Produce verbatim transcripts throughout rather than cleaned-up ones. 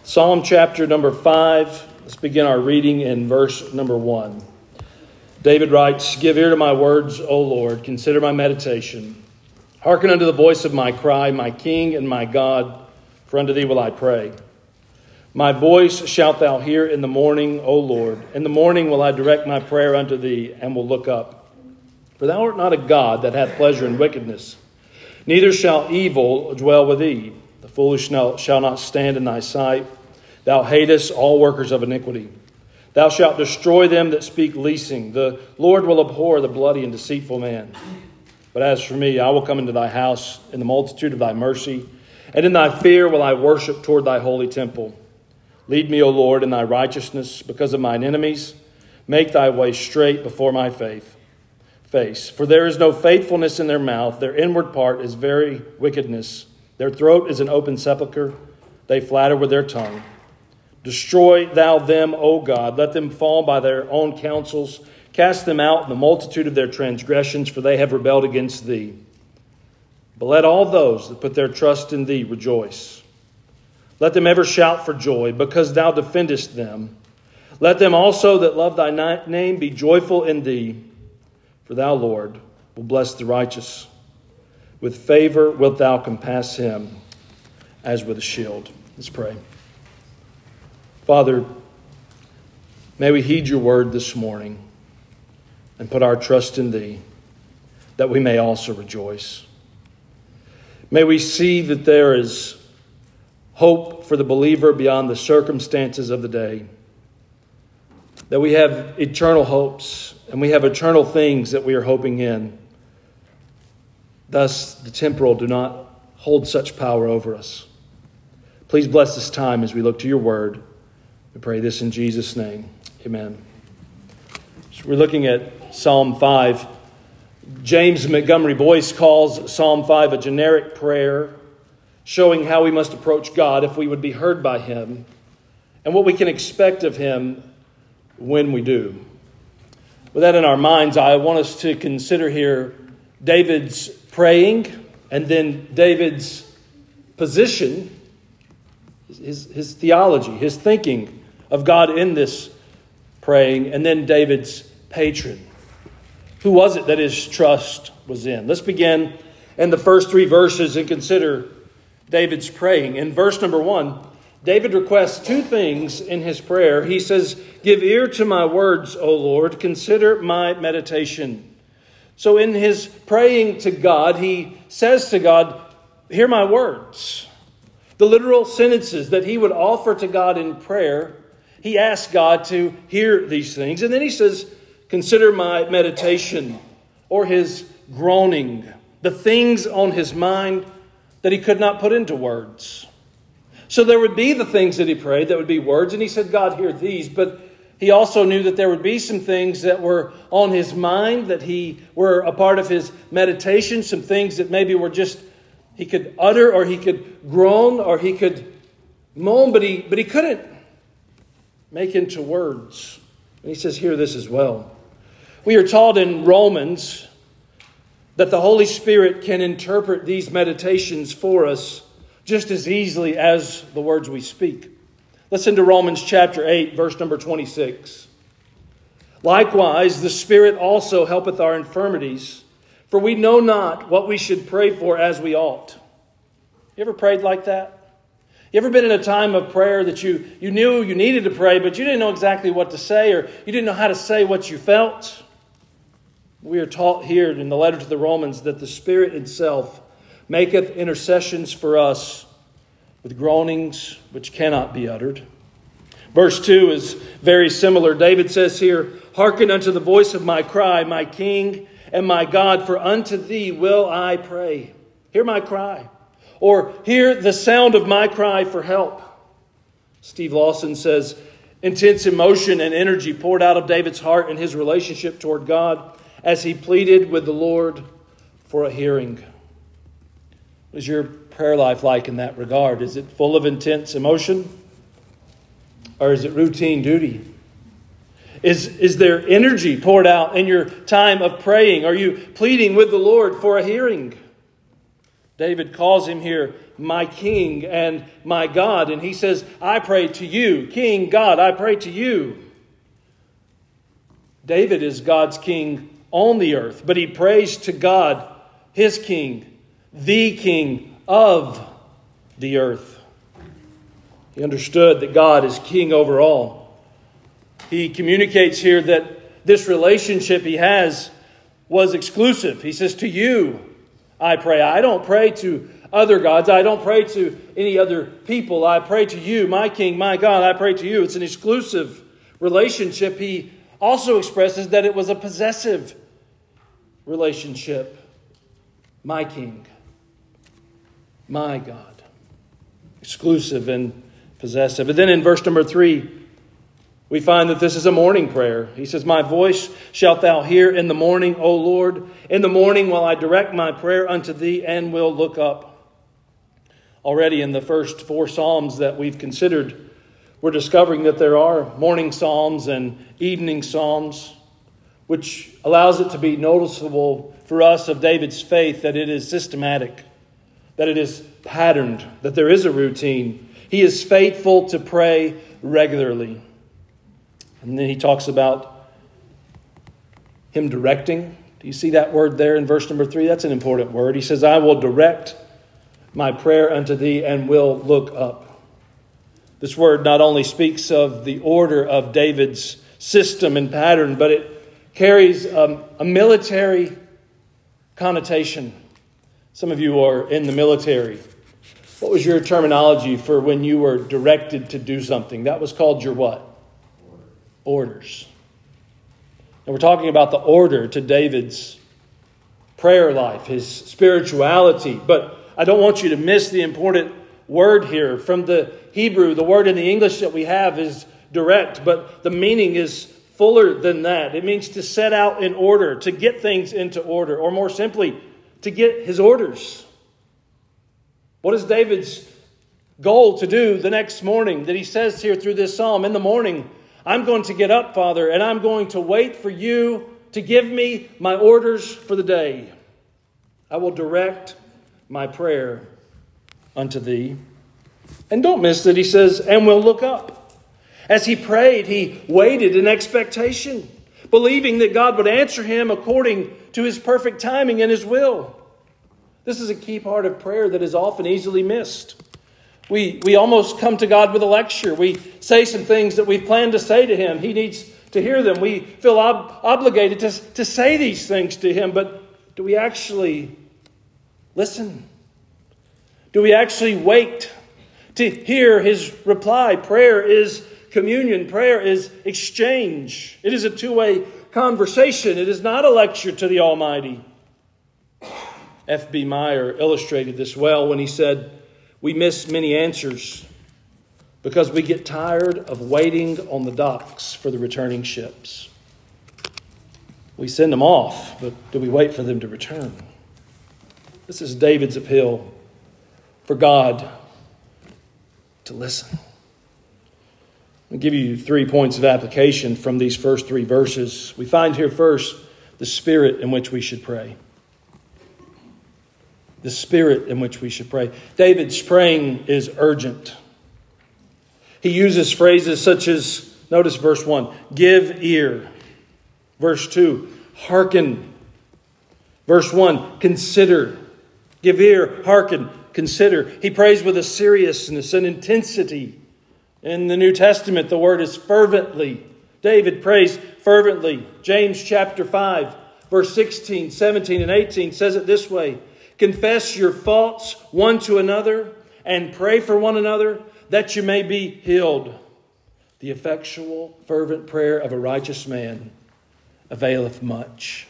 Psalm chapter number five. Let's begin our reading in verse number one. David writes, "Give ear to my words, O Lord. Consider my meditation. Hearken unto the voice of my cry, my King and my God, for unto thee will I pray. My voice shalt thou hear in the morning, O Lord. In the morning will I direct my prayer unto thee, and will look up. For thou art not a God that hath pleasure in wickedness, neither shall evil dwell with thee. The foolish shall not stand in thy sight. Thou hatest all workers of iniquity. Thou shalt destroy them that speak leasing. The Lord will abhor the bloody and deceitful man. But as for me, I will come into thy house in the multitude of thy mercy, and in thy fear will I worship toward thy holy temple. Lead me, O Lord, in thy righteousness because of mine enemies. Make thy way straight before my faith. face. For there is no faithfulness in their mouth. Their inward part is very wickedness. Their throat is an open sepulchre. They flatter with their tongue. Destroy thou them, O God. Let them fall by their own counsels. Cast them out in the multitude of their transgressions, for they have rebelled against thee. But let all those that put their trust in thee rejoice. Let them ever shout for joy, because thou defendest them. Let them also that love thy name be joyful in thee. For thou, Lord, will bless the righteous. With favor wilt thou compass him as with a shield." Let's pray. Father, may we heed your word this morning and put our trust in thee, that we may also rejoice. May we see that there is hope for the believer beyond the circumstances of the day, that we have eternal hopes and we have eternal things that we are hoping in. Thus, the temporal do not hold such power over us. Please bless this time as we look to your word. We pray this in Jesus' name. Amen. So we're looking at Psalm five. James Montgomery Boyce calls Psalm five a generic prayer, showing how we must approach God if we would be heard by him, and what we can expect of him when we do. With that in our minds, I want us to consider here David's praying, and then David's position, his, his theology, his thinking of God in this praying, and then David's patron. Who was it that his trust was in? Let's begin in the first three verses and consider David's praying. In verse number one, David requests two things in his prayer. He says, "Give ear to my words, O Lord. Consider my meditation." So in his praying to God, he says to God, "Hear my words." The literal sentences that he would offer to God in prayer, he asks God to hear these things. And then he says, "Consider my meditation," or his groaning, the things on his mind that he could not put into words. So there would be the things that he prayed that would be words, and he said, "God, hear these." But he also knew that there would be some things that were on his mind, that he were a part of his meditation, some things that maybe were just he could utter, or he could groan, or he could moan, but he but he couldn't make into words. And he says, "Hear this as well." We are taught in Romans that the Holy Spirit can interpret these meditations for us just as easily as the words we speak. Listen to Romans chapter eight, verse number twenty-six. "Likewise, the Spirit also helpeth our infirmities, for we know not what we should pray for as we ought." You ever prayed like that? You ever been in a time of prayer that you, you knew you needed to pray, but you didn't know exactly what to say, or you didn't know how to say what you felt? We are taught here in the letter to the Romans that the Spirit itself maketh intercessions for us with groanings which cannot be uttered. Verse two is very similar. David says here, "Hearken unto the voice of my cry, my King and my God, for unto thee will I pray." Hear my cry. Or hear the sound of my cry for help. Steve Lawson says, intense emotion and energy poured out of David's heart in his relationship toward God as he pleaded with the Lord for a hearing. What is your prayer life like in that regard? Is it full of intense emotion? Or is it routine duty? Is, is there energy poured out in your time of praying? Are you pleading with the Lord for a hearing? David calls him here my King and my God. And he says, I pray to you, King, God, I pray to you. David is God's king on the earth, but he prays to God, his king, the king of the earth. He understood that God is king over all. He communicates here that this relationship he has was exclusive. He says, to you I pray. I don't pray to other gods. I don't pray to any other people. I pray to you, my King, my God. I pray to you. It's an exclusive relationship. He also expresses that it was a possessive relationship. My King, my God. Exclusive and possessive. And then in verse number three, we find that this is a morning prayer. He says, my voice shalt thou hear in the morning, O Lord. In the morning will I direct my prayer unto thee and will look up. Already in the first four Psalms that we've considered, we're discovering that there are morning Psalms and evening Psalms, which allows it to be noticeable for us of David's faith that it is systematic, that it is patterned, that there is a routine. He is faithful to pray regularly. And then he talks about him directing. Do you see that word there in verse number three? That's an important word. He says, I will direct my prayer unto thee and will look up. This word not only speaks of the order of David's system and pattern, but it carries um, a military connotation. Some of you are in the military. What was your terminology for when you were directed to do something? That was called your what? Orders. And we're talking about the order to David's prayer life, his spirituality. But I don't want you to miss the important word here. From the Hebrew, the word in the English that we have is direct, but the meaning is fuller than that. It means to set out in order, to get things into order, or more simply, to get his orders. What is David's goal to do the next morning that he says here through this psalm? In the morning, I'm going to get up, Father, and I'm going to wait for you to give me my orders for the day. I will direct my prayer unto thee. And don't miss that he says, and will look up. As he prayed, he waited in expectation, believing that God would answer him according to his perfect timing and his will. This is a key part of prayer that is often easily missed. We we almost come to God with a lecture. We say some things that we've planned to say to him. He needs to hear them. We feel ob- obligated to, to say these things to him. But do we actually listen? Do we actually wait to hear his reply? Prayer is communion. Prayer is exchange. It is a two-way conversation. It is not a lecture to the Almighty. F B Meyer illustrated this well when he said, we miss many answers because we get tired of waiting on the docks for the returning ships. We send them off, but do we wait for them to return? This is David's appeal for God to listen. I'll give you three points of application from these first three verses. We find here first the spirit in which we should pray. The spirit in which we should pray. David's praying is urgent. He uses phrases such as, notice verse one, give ear. Verse two, hearken. Verse one, consider. Give ear, hearken, consider. He prays with a seriousness and intensity. In the New Testament, the word is fervently. David prays fervently. James chapter five, verse sixteen, seventeen, and eighteen says it this way. Confess your faults one to another and pray for one another that you may be healed. The effectual, fervent prayer of a righteous man availeth much.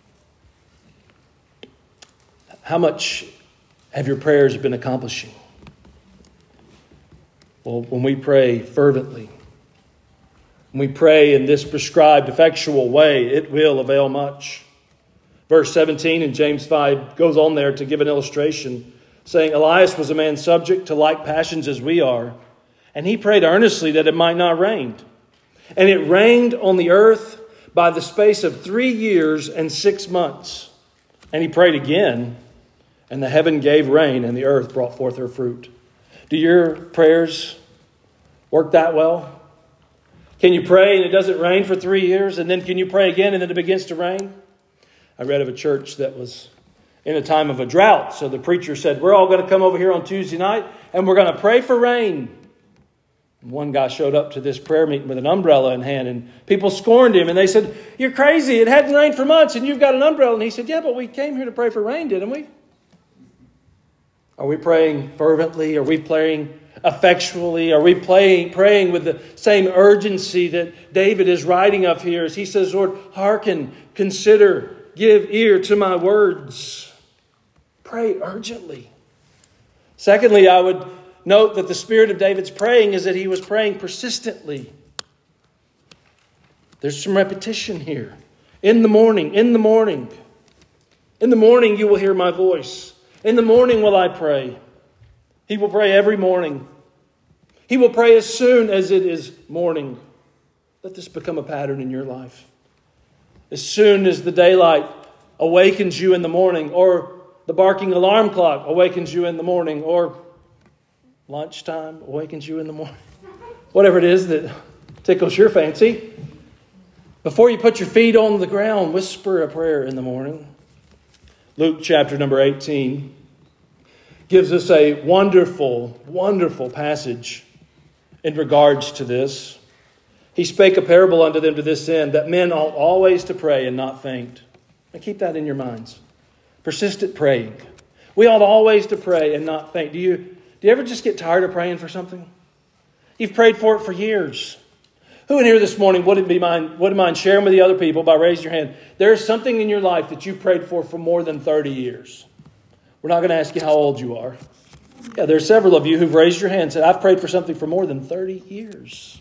How much have your prayers been accomplishing? Well, when we pray fervently, when we pray in this prescribed, effectual way, it will avail much. Verse seventeen in James five goes on there to give an illustration, saying, Elias was a man subject to like passions as we are, and he prayed earnestly that it might not rain. And it rained on the earth by the space of three years and six months. And he prayed again, And the heaven gave rain, and the earth brought forth her fruit. Do your prayers work that well? Can you pray and it doesn't rain for three years? And then can you pray again and then it begins to rain? I read of a church that was in a time of a drought. So the preacher said, we're all going to come over here on Tuesday night and we're going to pray for rain. And one guy showed up to this prayer meeting with an umbrella in hand, and people scorned him. And they said, you're crazy. It hadn't rained for months and you've got an umbrella. And he said, yeah, but we came here to pray for rain, didn't we? Are we praying fervently? Are we praying effectually? Are we praying, praying with the same urgency that David is writing of here as he says, Lord, hearken, consider, give ear to my words. Pray urgently. Secondly, I would note that the spirit of David's praying is that he was praying persistently. There's some repetition here. In the morning, in the morning. In the morning you will hear my voice. In the morning will I pray. He will pray every morning. He will pray as soon as it is morning. Let this become a pattern in your life. As soon as the daylight awakens you in the morning, or the barking alarm clock awakens you in the morning, or lunchtime awakens you in the morning, whatever it is that tickles your fancy, before you put your feet on the ground, whisper a prayer in the morning. Luke chapter number eighteen gives us a wonderful, wonderful passage in regards to this. He spake a parable unto them to this end, that men ought always to pray and not faint. And keep that in your minds. Persistent praying. We ought always to pray and not faint. Do you, do you ever just get tired of praying for something? You've prayed for it for years. Who in here this morning wouldn't be mind, wouldn't mind sharing with the other people by raising your hand? There's something in your life that you prayed for for more than thirty years. We're not going to ask you how old you are. Yeah, there's several of you who've raised your hand and said, I've prayed for something for more than thirty years.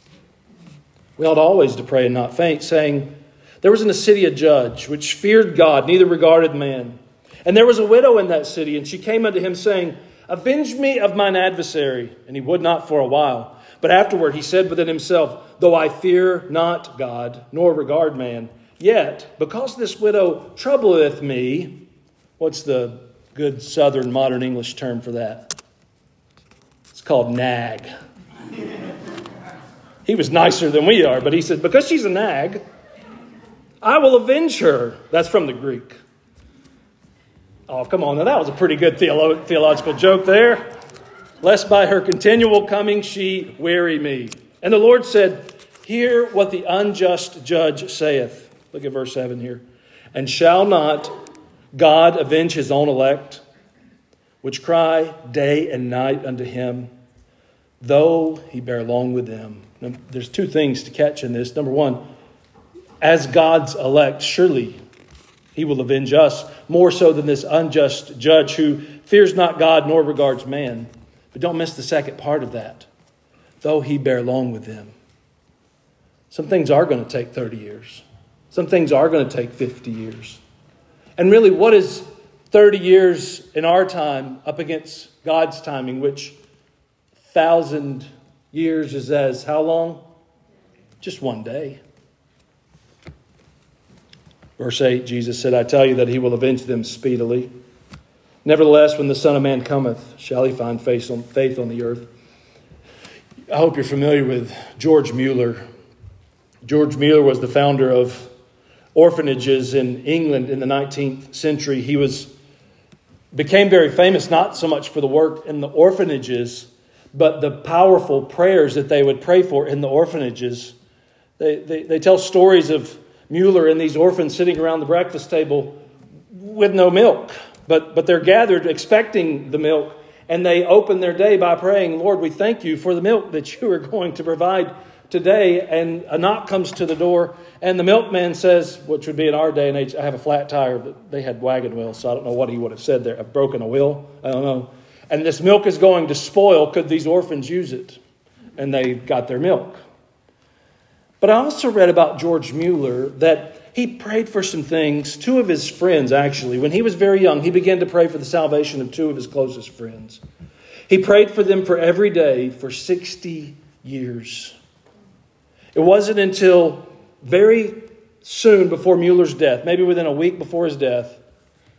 We ought always to pray and not faint, saying, there was in a city a judge which feared God, neither regarded man. And there was a widow in that city, and she came unto him, saying, avenge me of mine adversary. And he would not for a while. But afterward he said within himself, though I fear not God, nor regard man, yet because this widow troubleth me. What's the good southern modern English term for that? It's called nag. He was nicer than we are, but he said, because she's a nag, I will avenge her. That's from the Greek. Oh, come on. Now that was a pretty good theolo- theological joke there. Lest by her continual coming she weary me. And the Lord said, hear what the unjust judge saith. Look at verse seven here. And shall not God avenge his own elect, which cry day and night unto him, though he bear long with them? Now, there's two things to catch in this. Number one, as God's elect, surely he will avenge us more so than this unjust judge who fears not God nor regards man. But don't miss the second part of that. Though he bear long with them. Some things are going to take thirty years. Some things are going to take fifty years. And really, what is thirty years in our time up against God's timing, which thousand years is as how long? Just one day. Verse eight, Jesus said, I tell you that he will avenge them speedily. Nevertheless, when the Son of Man cometh, shall he find faith on, faith on the earth? I hope you're familiar with George Mueller. George Mueller was the founder of orphanages in England in the nineteenth century. He was became very famous, not so much for the work in the orphanages, but the powerful prayers that they would pray for in the orphanages. They, they, they tell stories of Mueller and these orphans sitting around the breakfast table with no milk. But but they're gathered expecting the milk, and they open their day by praying, Lord, we thank you for the milk that you are going to provide today. And a knock comes to the door, and the milkman says, which would be in our day and age, I have a flat tire, but they had wagon wheels, so I don't know what he would have said there. I've broken a wheel, I don't know. And this milk is going to spoil. Could these orphans use it? And they got their milk. But I also read about George Mueller that he prayed for some things. Two of his friends, actually, when he was very young, he began to pray for the salvation of two of his closest friends. He prayed for them for every day for sixty years. It wasn't until very soon before Mueller's death, maybe within a week before his death,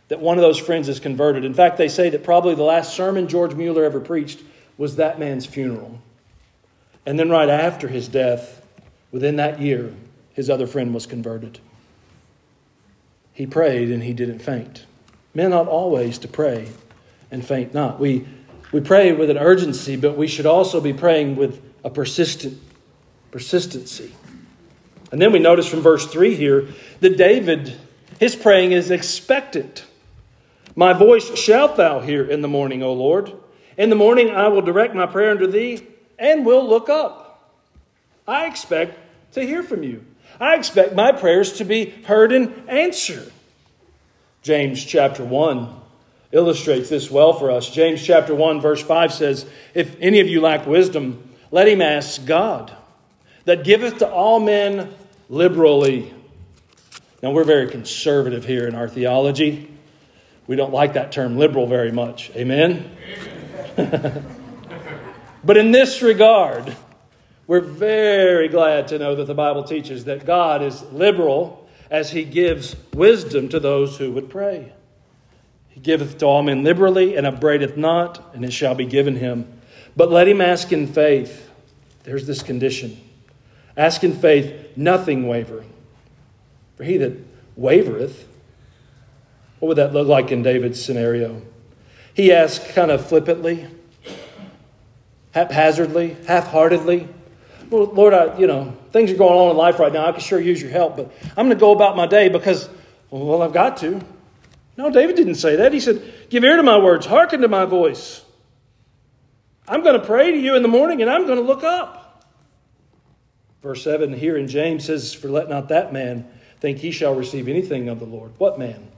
that one of those friends is converted. In fact, they say that probably the last sermon George Mueller ever preached was that man's funeral. And then right after his death, within that year, his other friend was converted. He prayed and he didn't faint. Men ought always to pray and faint not. We, we pray with an urgency, but we should also be praying with a persistent persistency. And then we notice from verse three here that David, his praying is expectant. My voice shalt thou hear in the morning, O Lord. In the morning I will direct my prayer unto thee and will look up. I expect to hear from you. I expect my prayers to be heard and answered. James chapter one illustrates this well for us. James chapter one verse five says, if any of you lack wisdom, let him ask God, that giveth to all men liberally. Now we're very conservative here in our theology. We don't like that term liberal very much. Amen? Amen. But in this regard, we're very glad to know that the Bible teaches that God is liberal as he gives wisdom to those who would pray. He giveth to all men liberally and upbraideth not, and it shall be given him. But let him ask in faith. There's this condition. Ask in faith, nothing wavering. For he that wavereth, what would that look like in David's scenario? He asked kind of flippantly, haphazardly, half-heartedly. Well, Lord, I, you know, things are going on in life right now. I could sure use your help, but I'm going to go about my day because, well, I've got to. No, David didn't say that. He said, give ear to my words, hearken to my voice. I'm going to pray to you in the morning and I'm going to look up. Verse seven here in James says, for let not that man think he shall receive anything of the Lord. What man?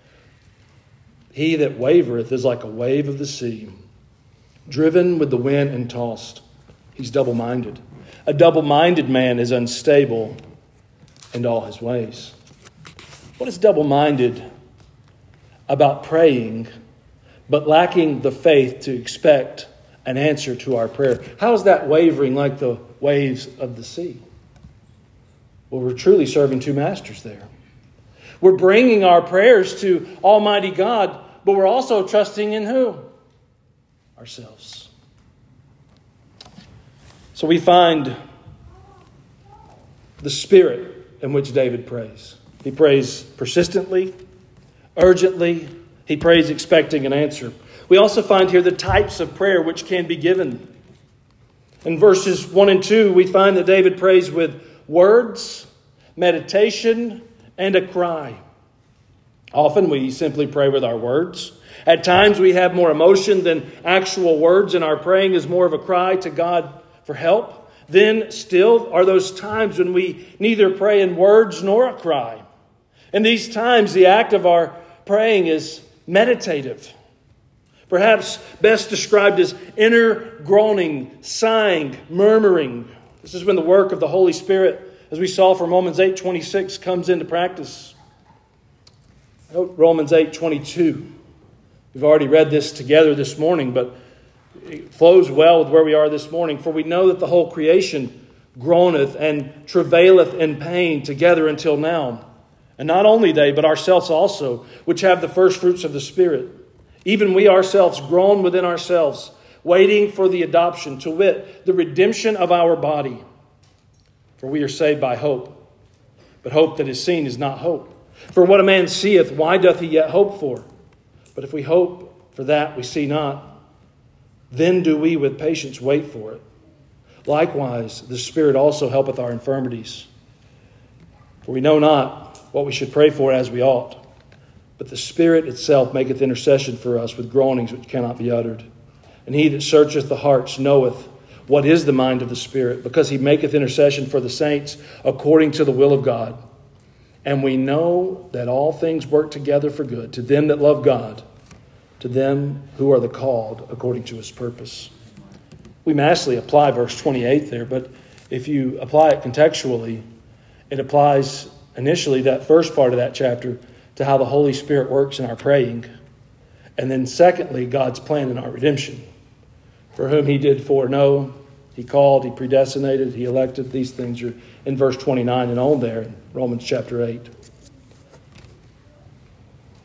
He that wavereth is like a wave of the sea, driven with the wind and tossed. He's double-minded. A double-minded man is unstable in all his ways. What is double-minded about praying, but lacking the faith to expect an answer to our prayer? How is that wavering like the waves of the sea? Well, we're truly serving two masters there. We're bringing our prayers to Almighty God, but we're also trusting in who? Ourselves. So we find the spirit in which David prays. He prays persistently, urgently. He prays expecting an answer. We also find here the types of prayer which can be given. In verses one and two, we find that David prays with words, meditation, and a cry. Often we simply pray with our words. At times we have more emotion than actual words, and our praying is more of a cry to God for help. Then still are those times when we neither pray in words nor a cry. In these times, the act of our praying is meditative. Perhaps best described as inner groaning, sighing, murmuring. This is when the work of the Holy Spirit, as we saw from Romans eight twenty-six, comes into practice. Note Romans eight twenty-two. We've already read this together this morning, but it flows well with where we are this morning. For we know that the whole creation groaneth and travaileth in pain together until now. And not only they, but ourselves also, which have the first fruits of the Spirit. Even we ourselves groan within ourselves, waiting for the adoption, to wit, the redemption of our body. For we are saved by hope. But hope that is seen is not hope. For what a man seeth, why doth he yet hope for? But if we hope for that we see not, then do we with patience wait for it. Likewise, the Spirit also helpeth our infirmities. For we know not what we should pray for as we ought. But the Spirit itself maketh intercession for us with groanings which cannot be uttered. And he that searcheth the hearts knoweth what is the mind of the Spirit, because he maketh intercession for the saints according to the will of God. And we know that all things work together for good to them that love God, to them who are the called according to his purpose. We massively apply verse twenty-eight there, but if you apply it contextually, it applies initially that first part of that chapter to how the Holy Spirit works in our praying. And then secondly, God's plan in our redemption. For whom he did foreknow, he called, he predestinated, he elected. These things are in verse twenty-nine and on there in Romans chapter eight.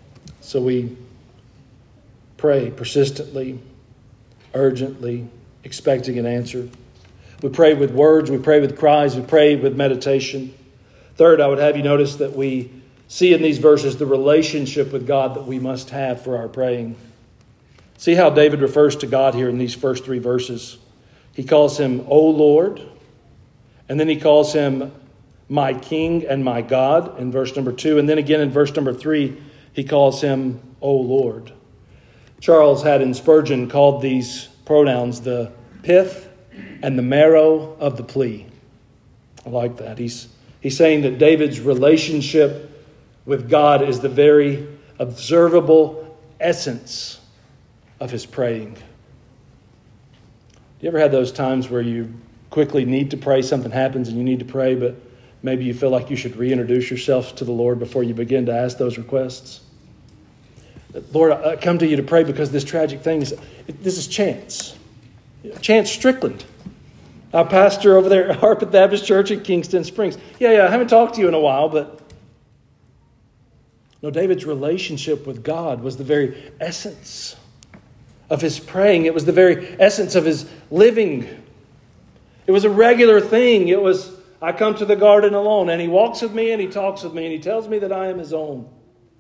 So we pray persistently, urgently, expecting an answer. We pray with words, we pray with cries, we pray with meditation. Third, I would have you notice that we see in these verses the relationship with God that we must have for our praying. See how David refers to God here in these first three verses. He calls him, O Lord, and then he calls him my King and my God in verse number two. And then again in verse number three, he calls him, O Lord. Charles Haddon Spurgeon called these pronouns the pith and the marrow of the plea. I like that. He's, he's saying that David's relationship with God is the very observable essence of his praying. You ever had those times where you quickly need to pray, something happens and you need to pray, but maybe you feel like you should reintroduce yourself to the Lord before you begin to ask those requests? Lord, I come to you to pray because this tragic thing is, this is Chance. Chance Strickland, our pastor over there at Harpeth Baptist Church in Kingston Springs. Yeah, yeah, I haven't talked to you in a while, but no, David's relationship with God was the very essence of his praying. It was the very essence of his living. It was a regular thing. It was, I come to the garden alone, and he walks with me, and he talks with me, and he tells me that I am his own.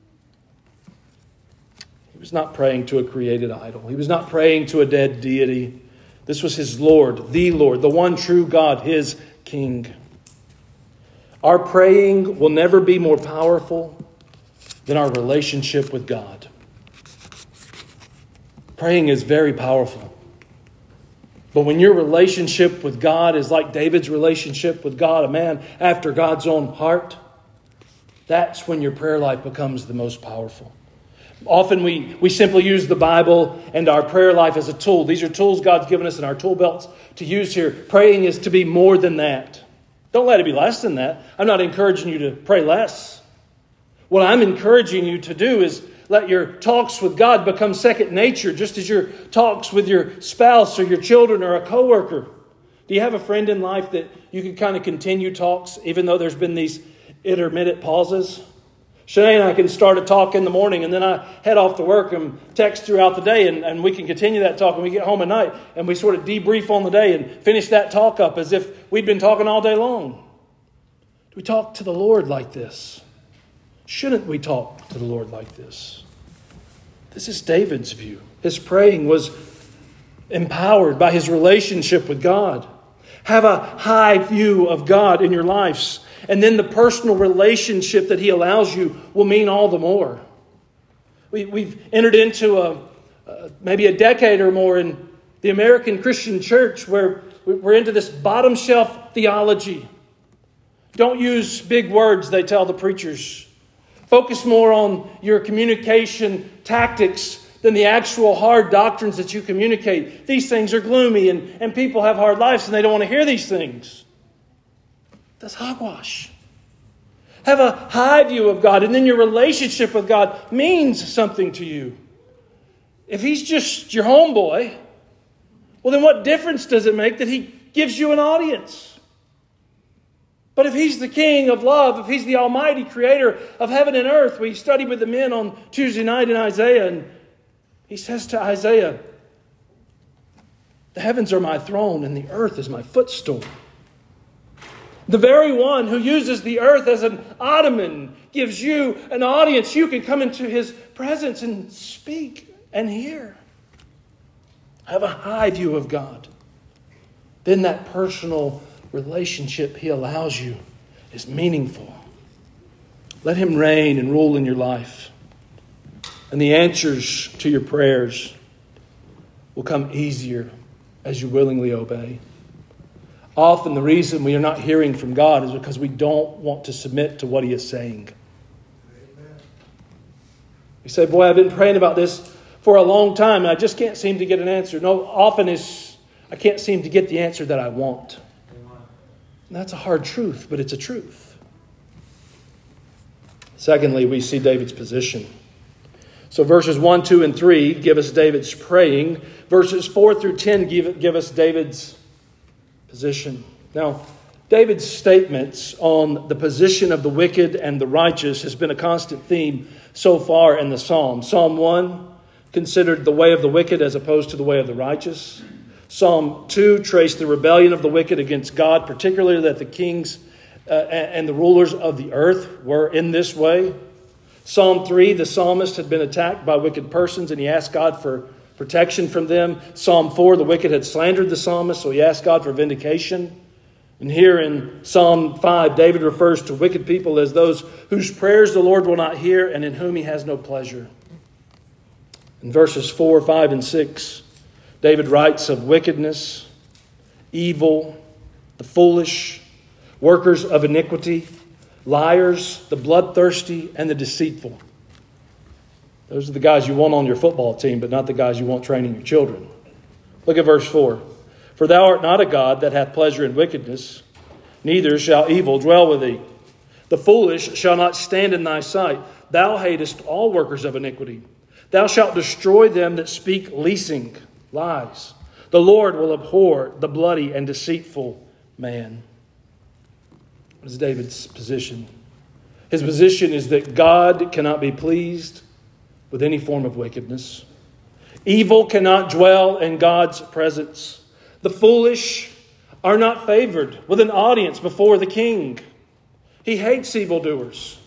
He was not praying to a created idol. He was not praying to a dead deity. This was his Lord, the Lord, the one true God, his King. Our praying will never be more powerful than our relationship with God. Praying is very powerful. But when your relationship with God is like David's relationship with God, a man after God's own heart, that's when your prayer life becomes the most powerful. Often we, we simply use the Bible and our prayer life as a tool. These are tools God's given us in our tool belts to use here. Praying is to be more than that. Don't let it be less than that. I'm not encouraging you to pray less. What I'm encouraging you to do is let your talks with God become second nature, just as your talks with your spouse or your children or a coworker. Do you have a friend in life that you can kind of continue talks even though there's been these intermittent pauses? Shanae and I can start a talk in the morning and then I head off to work and text throughout the day and, and we can continue that talk when we get home at night and we sort of debrief on the day and finish that talk up as if we'd been talking all day long. Do we talk to the Lord like this? Shouldn't we talk to the Lord like this? This is David's view. His praying was empowered by his relationship with God. Have a high view of God in your lives. And then the personal relationship that he allows you will mean all the more. We, we've entered into a uh, maybe a decade or more in the American Christian church where we're into this bottom shelf theology. Don't use big words, they tell the preachers. Focus more on your communication tactics than the actual hard doctrines that you communicate. These things are gloomy and, and people have hard lives and they don't want to hear these things. That's hogwash. Have a high view of God, and then your relationship with God means something to you. If he's just your homeboy, well, then what difference does it make that he gives you an audience? But if he's the King of love, if he's the almighty creator of heaven and earth, we studied with the men on Tuesday night in Isaiah, and he says to Isaiah, the heavens are my throne and the earth is my footstool. The very one who uses the earth as an ottoman gives you an audience. You can come into his presence and speak and hear. Have a high view of God. Then that personal relationship he allows you is meaningful. Let him reign and rule in your life. And the answers to your prayers will come easier as you willingly obey. Often the reason we are not hearing from God is because we don't want to submit to what he is saying. Amen. You say, boy, I've been praying about this for a long time and I just can't seem to get an answer. No, often it's, I can't seem to get the answer that I want. And that's a hard truth, but it's a truth. Secondly, we see David's position. So verses one, two, and three give us David's praying. Verses four through ten give, give us David's position. Now, David's statements on the position of the wicked and the righteous has been a constant theme so far in the Psalm. Psalm one considered the way of the wicked as opposed to the way of the righteous. Psalm two traced the rebellion of the wicked against God, particularly that the kings uh, and the rulers of the earth were in this way. Psalm three, the psalmist had been attacked by wicked persons and he asked God for protection from them. Psalm four, the wicked had slandered the psalmist, so he asked God for vindication. And here in Psalm five, David refers to wicked people as those whose prayers the Lord will not hear and in whom he has no pleasure. In verses four, five, and six, David writes of wickedness, evil, the foolish, workers of iniquity, liars, the bloodthirsty, and the deceitful. Those are the guys you want on your football team, but not the guys you want training your children. Look at verse four. For thou art not a God that hath pleasure in wickedness, neither shall evil dwell with thee. The foolish shall not stand in thy sight. Thou hatest all workers of iniquity. Thou shalt destroy them that speak leasing, lies. The Lord will abhor the bloody and deceitful man. What is David's position? His position is that God cannot be pleased with any form of wickedness. Evil cannot dwell in God's presence. The foolish are not favored with an audience before the king. He hates evildoers.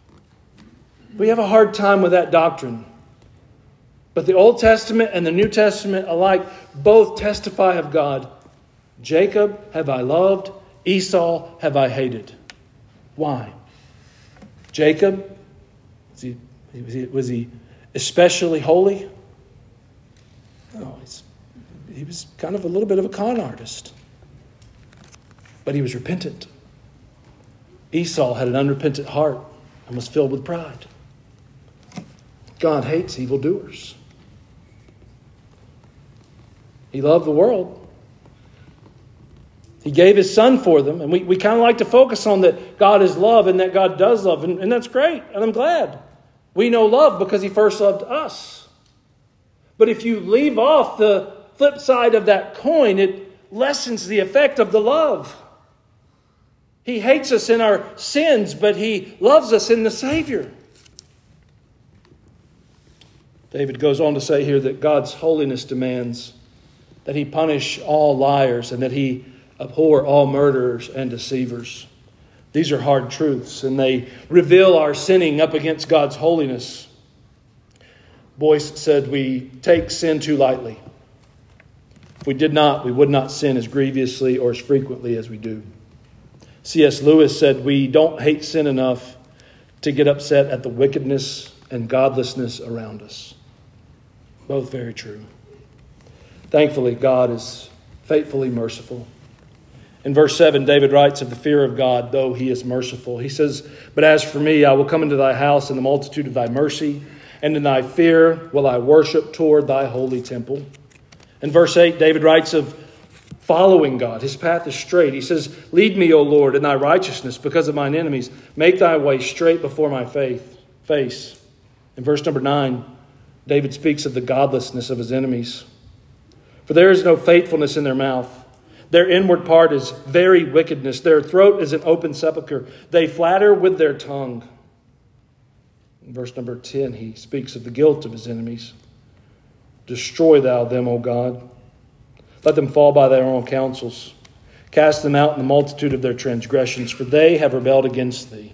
We have a hard time with that doctrine. But the Old Testament and the New Testament alike both testify of God. Jacob have I loved, Esau have I hated. Why? Jacob, was he, was he, was he especially holy? No, he's He was kind of a little bit of a con artist. But he was repentant. Esau had an unrepentant heart and was filled with pride. God hates evildoers. He loved the world. He gave his son for them. And we, we kind of like to focus on that God is love and that God does love. And, and that's great. And I'm glad. We know love because he first loved us. But if you leave off the flip side of that coin, it lessens the effect of the love. He hates us in our sins, but he loves us in the Savior. David goes on to say here that God's holiness demands that he punish all liars and that he abhor all murderers and deceivers. These are hard truths, and they reveal our sinning up against God's holiness. Boyce said we take sin too lightly. If we did not, we would not sin as grievously or as frequently as we do. C S Lewis said we don't hate sin enough to get upset at the wickedness and godlessness around us. Both very true. Thankfully, God is faithfully merciful. In verse seven, David writes of the fear of God, though he is merciful. He says, but as for me, I will come into thy house in the multitude of thy mercy, and in thy fear will I worship toward thy holy temple. In verse eight, David writes of following God. His path is straight. He says, lead me, O Lord, in thy righteousness because of mine enemies. Make thy way straight before my faith, face. In verse number nine, David speaks of the godlessness of his enemies. For there is no faithfulness in their mouth. Their inward part is very wickedness. Their throat is an open sepulchre. They flatter with their tongue. In verse number ten, he speaks of the guilt of his enemies. Destroy thou them, O God. Let them fall by their own counsels. Cast them out in the multitude of their transgressions, for they have rebelled against thee.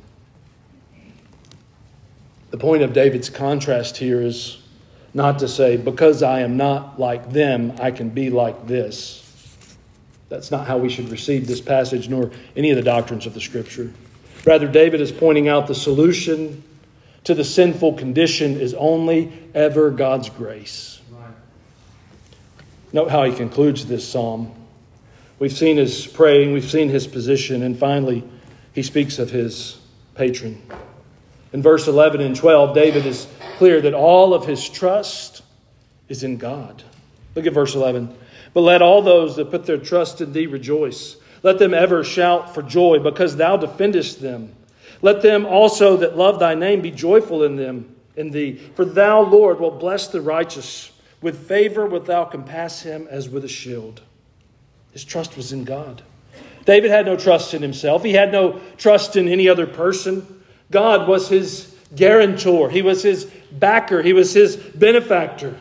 The point of David's contrast here is not to say, because I am not like them, I can be like this. That's not how we should receive this passage, nor any of the doctrines of the Scripture. Rather, David is pointing out the solution to the sinful condition is only ever God's grace. Right. Note how he concludes this psalm. We've seen his praying, we've seen his position, and finally, he speaks of his patron. In verse eleven and twelve, David is clear that all of his trust is in God. Look at verse eleven. But let all those that put their trust in thee rejoice. Let them ever shout for joy, because thou defendest them. Let them also that love thy name be joyful in them, in thee. For thou, Lord, wilt bless the righteous. With favor wilt thou compass him as with a shield. His trust was in God. David had no trust in himself. He had no trust in any other person. God was his guarantor. He was his backer. He was his benefactor.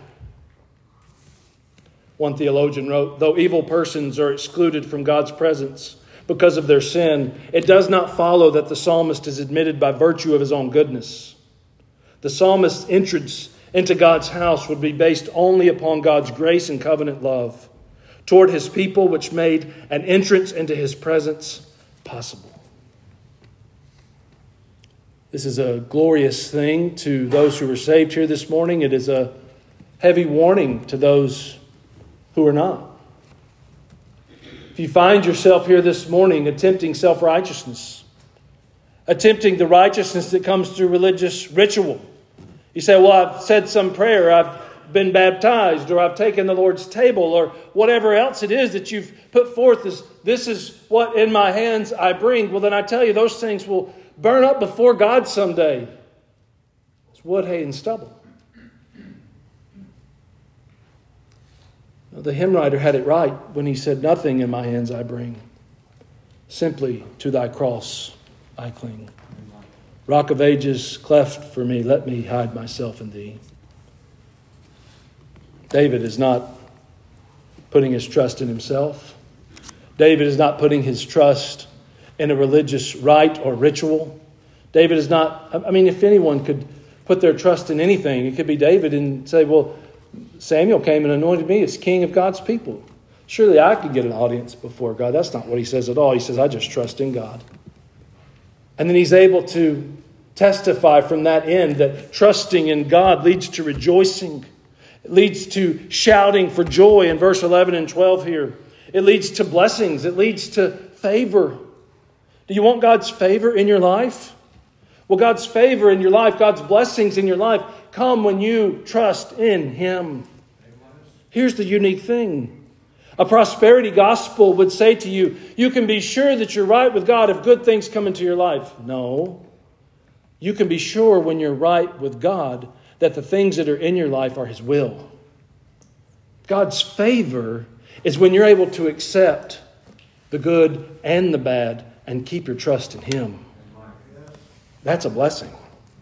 One theologian wrote, though evil persons are excluded from God's presence because of their sin, it does not follow that the psalmist is admitted by virtue of his own goodness. The psalmist's entrance into God's house would be based only upon God's grace and covenant love toward his people, which made an entrance into his presence possible. This is a glorious thing to those who are saved here this morning. It is a heavy warning to those who are not. If you find yourself here this morning attempting self-righteousness, attempting the righteousness that comes through religious ritual, you say, well, I've said some prayer, I've been baptized, or I've taken the Lord's table, or whatever else it is that you've put forth as this is what in my hands I bring. Well, then I tell you, those things will burn up before God someday. It's wood, hay, and stubble. The hymn writer had it right when he said, nothing in my hands I bring. Simply to thy cross I cling. Rock of ages, cleft for me, let me hide myself in thee. David is not putting his trust in himself. David is not putting his trust in a religious rite or ritual. David is not, I mean, if anyone could put their trust in anything, it could be David and say, well, Samuel came and anointed me as king of God's people. Surely I could get an audience before God. That's not what he says at all. He says, I just trust in God. And then he's able to testify from that end that trusting in God leads to rejoicing. It leads to shouting for joy in verse eleven and twelve here. It leads to blessings. It leads to favor. Do you want God's favor in your life? Well, God's favor in your life, God's blessings in your life come when you trust in Him. Here's the unique thing. A prosperity gospel would say to you, you can be sure that you're right with God if good things come into your life. No. You can be sure when you're right with God that the things that are in your life are His will. God's favor is when you're able to accept the good and the bad and keep your trust in Him. That's a blessing.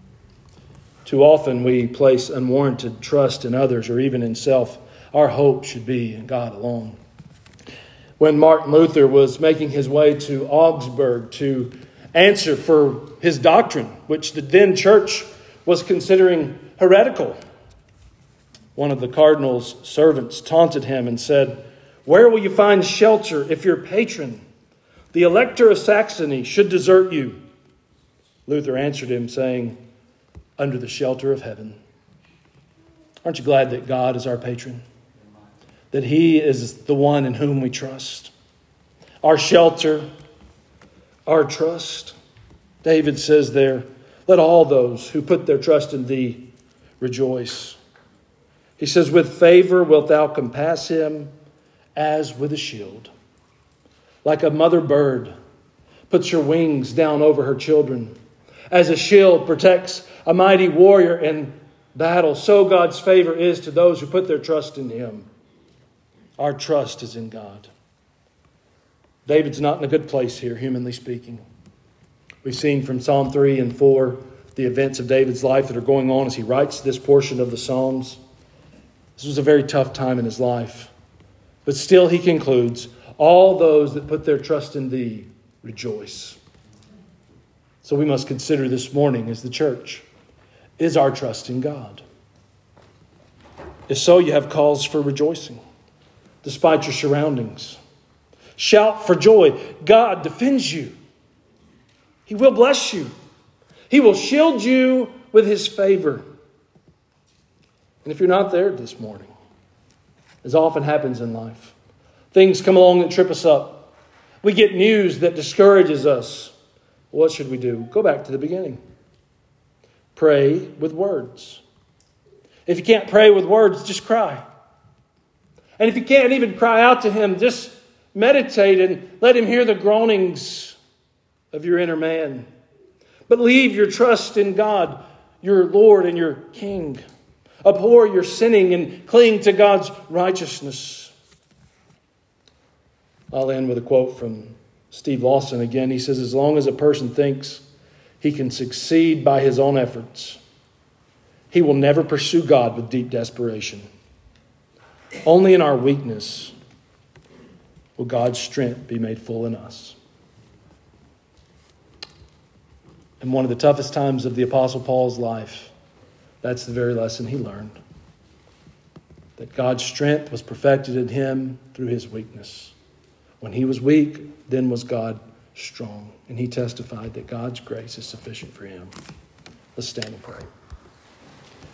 Too often we place unwarranted trust in others or even in self. Our hope should be in God alone. When Martin Luther was making his way to Augsburg to answer for his doctrine, which the then church was considering heretical, one of the cardinal's servants taunted him and said, "Where will you find shelter if your patron, the Elector of Saxony, should desert you?" Luther answered him, saying, "Under the shelter of heaven." Aren't you glad that God is our patron? That He is the one in whom we trust. Our shelter, our trust. David says there, let all those who put their trust in Thee rejoice. He says, with favor wilt Thou compass him as with a shield. Like a mother bird puts her wings down over her children. As a shield protects a mighty warrior in battle, so God's favor is to those who put their trust in Him. Our trust is in God. David's not in a good place here, humanly speaking. We've seen from Psalm three and four the events of David's life that are going on as he writes this portion of the Psalms. This was a very tough time in his life. But still he concludes, all those that put their trust in Thee rejoice. So we must consider this morning as the church, is our trust in God? If so, you have cause for rejoicing, despite your surroundings. Shout for joy. God defends you. He will bless you. He will shield you with His favor. And if you're not there this morning, as often happens in life, things come along that trip us up. We get news that discourages us. What should we do? Go back to the beginning. Pray with words. If you can't pray with words, just cry. And if you can't even cry out to Him, just meditate and let Him hear the groanings of your inner man. But leave your trust in God, your Lord and your King. Abhor your sinning and cling to God's righteousness. I'll end with a quote from Steve Lawson, again, he says, as long as a person thinks he can succeed by his own efforts, he will never pursue God with deep desperation. Only in our weakness will God's strength be made full in us. In one of the toughest times of the Apostle Paul's life, that's the very lesson he learned. That God's strength was perfected in him through his weakness. When he was weak, then was God strong. And he testified that God's grace is sufficient for him. Let's stand and pray.